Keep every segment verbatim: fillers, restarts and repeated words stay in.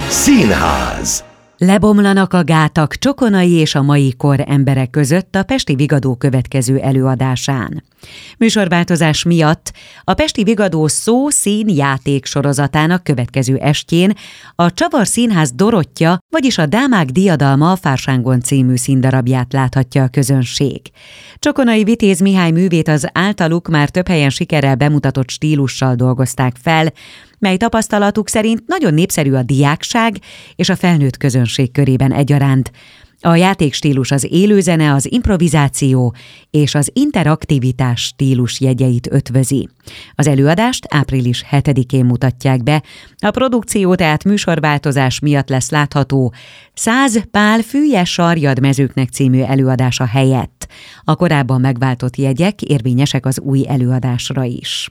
Színház. Lebomlanak a gátak Csokonai és a mai kor emberek között a Pesti Vigadó következő előadásán. Műsorváltozás miatt a Pesti Vigadó szó, szín, játék sorozatának következő estjén a Csavar Színház Dorottya, vagyis a Dámák diadalma a Fársángon című színdarabját láthatja a közönség. Csokonai Vitéz Mihály művét az általuk már több helyen sikerrel bemutatott stílussal dolgozták fel, mely tapasztalatuk szerint nagyon népszerű a diákság és a felnőtt közönség körében egyaránt. A játékstílus az élőzene, az improvizáció és az interaktivitás stílus jegyeit ötvözi. Az előadást április hetedikén mutatják be, a produkció tehát műsorváltozás miatt lesz látható Száz Pál Fűje sarjad mezőknek című előadása helyett. A korábban megváltott jegyek érvényesek az új előadásra is.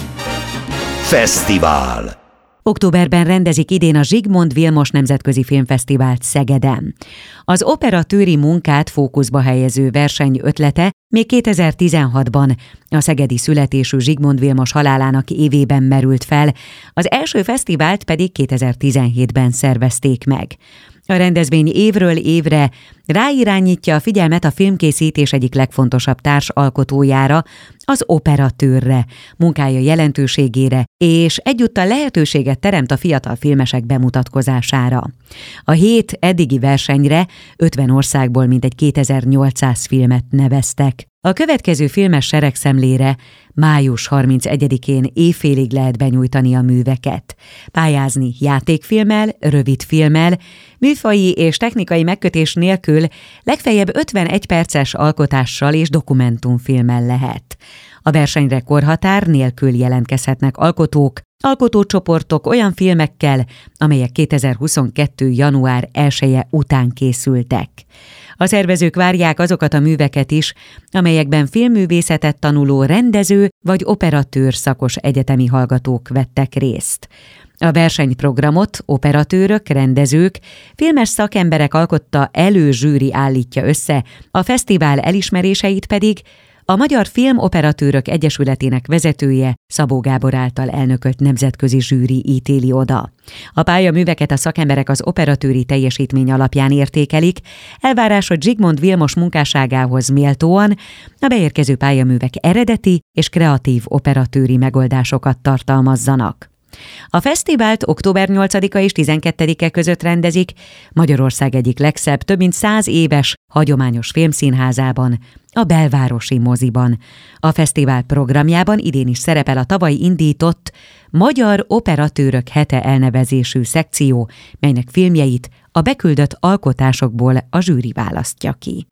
Fesztivál. Októberben rendezik idén a Zsigmond Vilmos Nemzetközi Filmfesztivált Szegeden. Az operatőri munkát fókuszba helyező verseny ötlete még kétezer-tizenhatban a szegedi születésű Zsigmond Vilmos halálának évében merült fel, az első fesztivált pedig kétezer-tizenhétben szervezték meg. A rendezvény évről évre ráirányítja a figyelmet a filmkészítés egyik legfontosabb társalkotójára, az operatőrre, munkája jelentőségére, és egyúttal lehetőséget teremt a fiatal filmesek bemutatkozására. A hét eddigi versenyre ötven országból mintegy kétezer-nyolcszáz filmet neveztek. A következő filmes seregszemlére május harmincegyedikén éjfélig lehet benyújtani a műveket. Pályázni játékfilmmel, rövidfilmmel, műfaji és technikai megkötés nélkül legfeljebb ötvenegy perces alkotással és dokumentumfilmmel lehet. A versenyre korhatár nélkül jelentkezhetnek alkotók, alkotócsoportok olyan filmekkel, amelyek kétezer-huszonkettő. január elseje után készültek. A szervezők várják azokat a műveket is, amelyekben filmművészetet tanuló rendező vagy operatőr szakos egyetemi hallgatók vettek részt. A versenyprogramot operatőrök, rendezők, filmes szakemberek alkotta előzsűri állítja össze, a fesztivál elismeréseit pedig a Magyar Filmoperatőrök Egyesületének vezetője, Szabó Gábor által elnökölt nemzetközi zsűri ítéli oda. A pályaműveket a szakemberek az operatőri teljesítmény alapján értékelik, elvárás, hogy Zsigmond Vilmos munkásságához méltóan a beérkező pályaművek eredeti és kreatív operatőri megoldásokat tartalmazzanak. A fesztivált október nyolcadika és tizenkettedike között rendezik Magyarország egyik legszebb, több mint száz éves hagyományos filmszínházában, a Belvárosi Moziban. A fesztivál programjában idén is szerepel a tavaly indított Magyar Operatőrök Hete elnevezésű szekció, melynek filmjeit a beküldött alkotásokból a zsűri választja ki.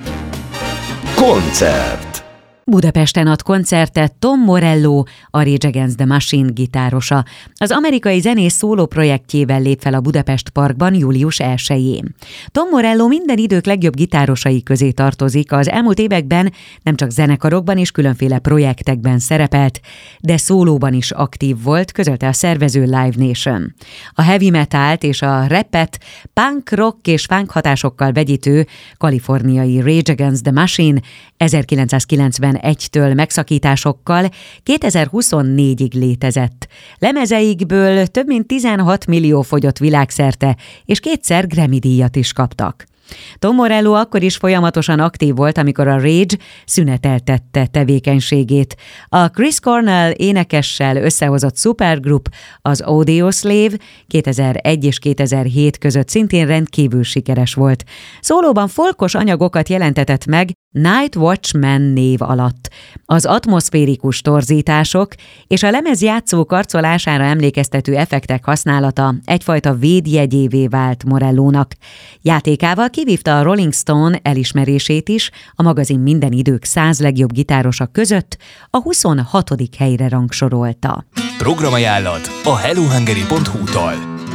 Koncert. Budapesten ad koncertet Tom Morello, a Rage Against the Machine gitárosa. Az amerikai zenész szóló projektjével lép fel a Budapest Parkban július elsején. Tom Morello minden idők legjobb gitárosai közé tartozik, az elmúlt években nem csak zenekarokban és különféle projektekben szerepelt, de szólóban is aktív volt, közölte a szervező Live Nation. A heavy metalt és a rappet punk, rock és funk hatásokkal vegyítő kaliforniai Rage Against the Machine ezerkilencszázkilencvenegytől megszakításokkal kétezer-huszonnégyig létezett. Lemezeikből több mint tizenhat millió fogyott világszerte, és kétszer Grammy-díjat is kaptak. Tom Morello akkor is folyamatosan aktív volt, amikor a Rage szüneteltette tevékenységét. A Chris Cornell énekessel összehozott supergroup, az Audioslave kétezer-egy és kétezer-hét között szintén rendkívül sikeres volt. Szólóban folkos anyagokat jelentetett meg Night Watchman név alatt. Az atmoszférikus torzítások és a lemezjátszó karcolására emlékeztető effektek használata egyfajta védjegyévé vált Morellónak. Játékával kivívta a Rolling Stone elismerését is, a magazin minden idők száz legjobb gitárosa között a huszonhatodik helyre rangsorolta. Programajánlat a hello hungary pont hu-tól.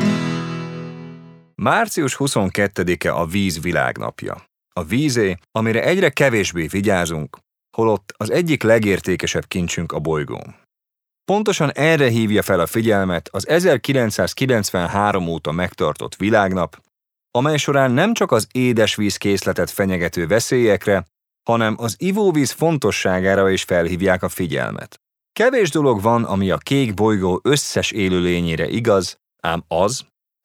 március huszonkettedike a víz világnapja. A vízé, amire egyre kevésbé vigyázunk, holott az egyik legértékesebb kincsünk a bolygón. Pontosan erre hívja fel a figyelmet az ezerkilencszázkilencvenhárom óta megtartott világnap, amely során nem csak az édesvízkészletet fenyegető veszélyekre, hanem az ivóvíz fontosságára is felhívják a figyelmet. Kevés dolog van, ami a kék bolygó összes élőlényére igaz, ám az,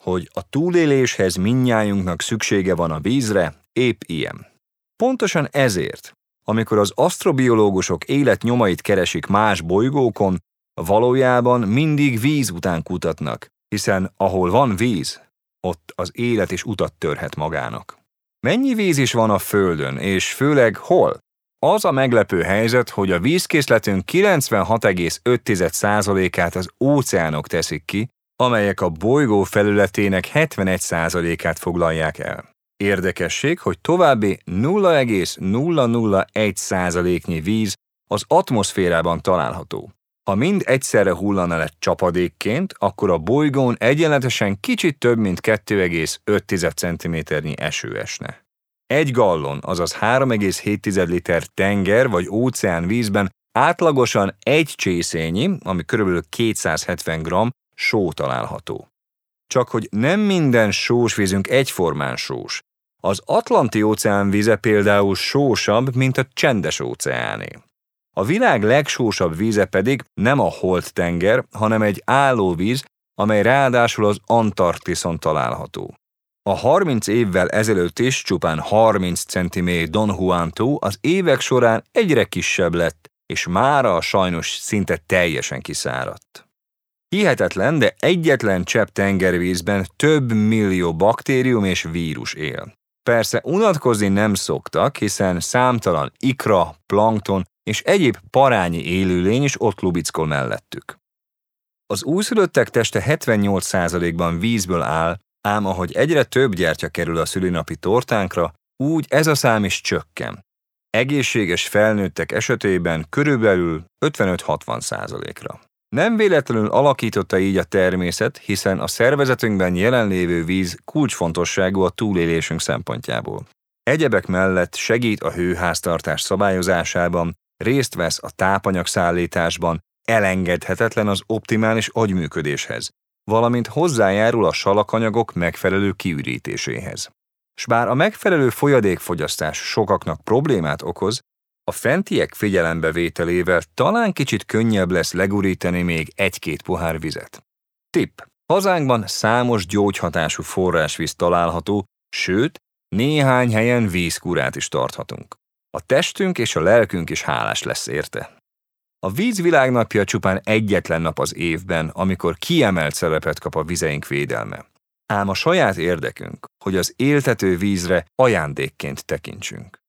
hogy a túléléshez mindnyájunknak szüksége van a vízre, épp ilyen. Pontosan ezért, amikor az asztrobiológusok életnyomait keresik más bolygókon, valójában mindig víz után kutatnak, hiszen ahol van víz, ott az élet is utat törhet magának. Mennyi víz is van a Földön, és főleg hol? Az a meglepő helyzet, hogy a vízkészletünk kilencvenhat egész öt százalékát az óceánok teszik ki, amelyek a bolygó felületének hetvenegy százalékát foglalják el. Érdekesség, hogy további nulla egész nulla nulla egy százaléknyi víz az atmoszférában található. Ha mind egyszerre hullana le csapadékként, akkor a bolygón egyenletesen kicsit több mint kettő egész öt centiméternyi eső esne. Egy gallon, azaz három egész hét liter tenger vagy óceán vízben átlagosan egy csészényi, ami körülbelül kétszázhetven gramm, só található. Csak hogy nem minden sós vízünk egyformán sós. Az Atlanti-óceán víze például sósabb, mint a Csendes-óceáné. A világ legsósabb víze pedig nem a Holt-tenger, hanem egy állóvíz, amely ráadásul az Antarktiszon található. A harminc évvel ezelőtt is csupán harminc centiméter Don Juan-tó az évek során egyre kisebb lett, és mára sajnos szinte teljesen kiszáradt. Hihetetlen, de egyetlen csepp tengervízben több millió baktérium és vírus él. Persze unatkozni nem szoktak, hiszen számtalan ikra, plankton és egyéb parányi élőlény is ott lubickol mellettük. Az újszülöttek teste hetvennyolc százalékban vízből áll, ám ahogy egyre több gyertya kerül a szülinapi tortánkra, úgy ez a szám is csökken. Egészséges felnőttek esetében körülbelül ötvenöt-hatvan százalékra. Nem véletlenül alakította így a természet, hiszen a szervezetünkben jelenlévő víz kulcsfontosságú a túlélésünk szempontjából. Egyebek mellett segít a hőháztartás szabályozásában, részt vesz a tápanyagszállításban, elengedhetetlen az optimális agyműködéshez, valamint hozzájárul a salakanyagok megfelelő kiürítéséhez. S bár a megfelelő folyadékfogyasztás sokaknak problémát okoz, a fentiek figyelembevételével talán kicsit könnyebb lesz legurítani még egy-két pohár vizet. Tipp: hazánkban számos gyógyhatású forrásvíz található, sőt, néhány helyen vízkurát is tarthatunk. A testünk és a lelkünk is hálás lesz érte. A víz világnapja csupán egyetlen nap az évben, amikor kiemelt szerepet kap a vizeink védelme. Ám a saját érdekünk, hogy az éltető vízre ajándékként tekintsünk.